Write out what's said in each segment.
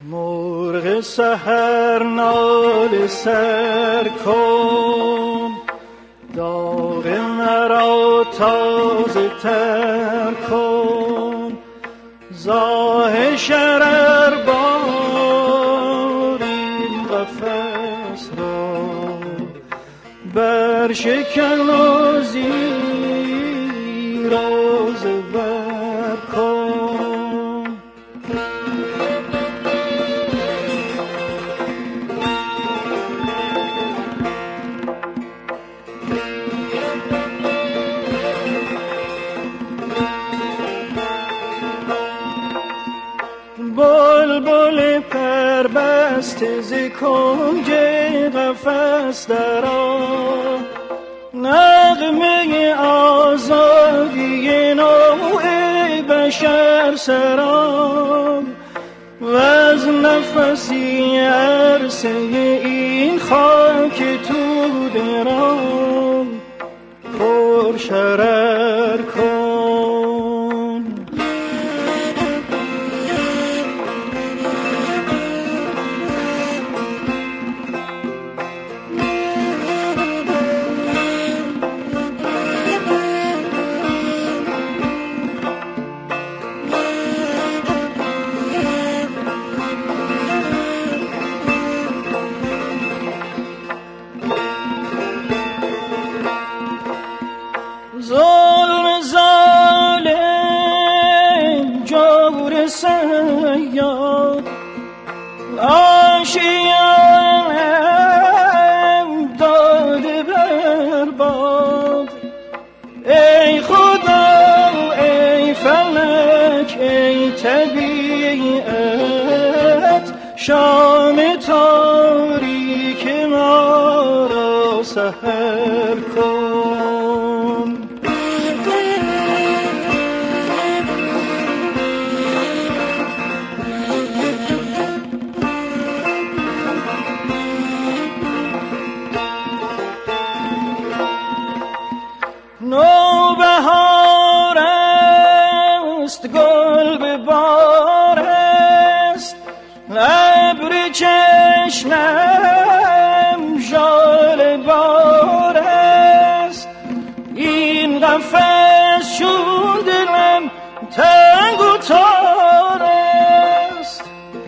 مرغ سحر ناله سر کن، داغ مرا تازه تر کن. زاه شرر بار این قفس را برشکن و زیر و زبر کن. بلبل پربسته ز کنج قفس درآ، نغمه آزادی نوع بشر سرا. وز نفسی عرصه این خاک تو درام پر شرر کن. ظلم ظالم جور سیاد آشیم داده برباد. ای خدا ای فلک ای طبیعت، شام تاریک ما را سحر کن. نوبهار است گل به بار است، ابر چشمم ژاله بار است. این قفس چون دلم تنگ و تار است.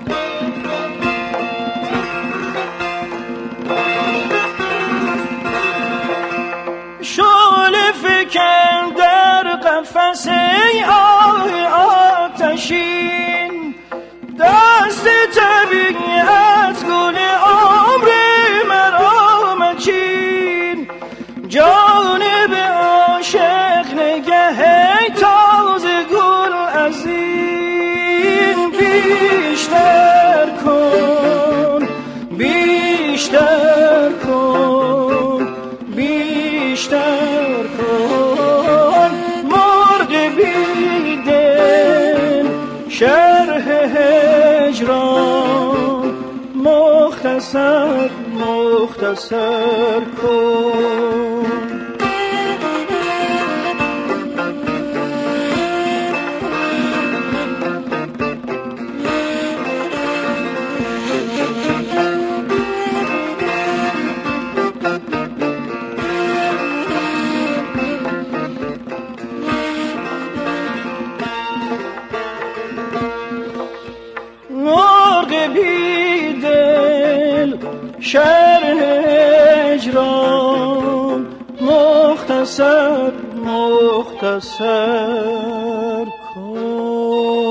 شعله فکن در قفس ای آتشین، دست طبیعت گل عمر مرا مچین. جانب عاشق نگه ای تازه گل از این بیشتر کن، بیشتر کن، بیشتر کن. مرغ بی دل شرح هجران مختصر مختصر کن. شرح هجران مختصر مختصر کن.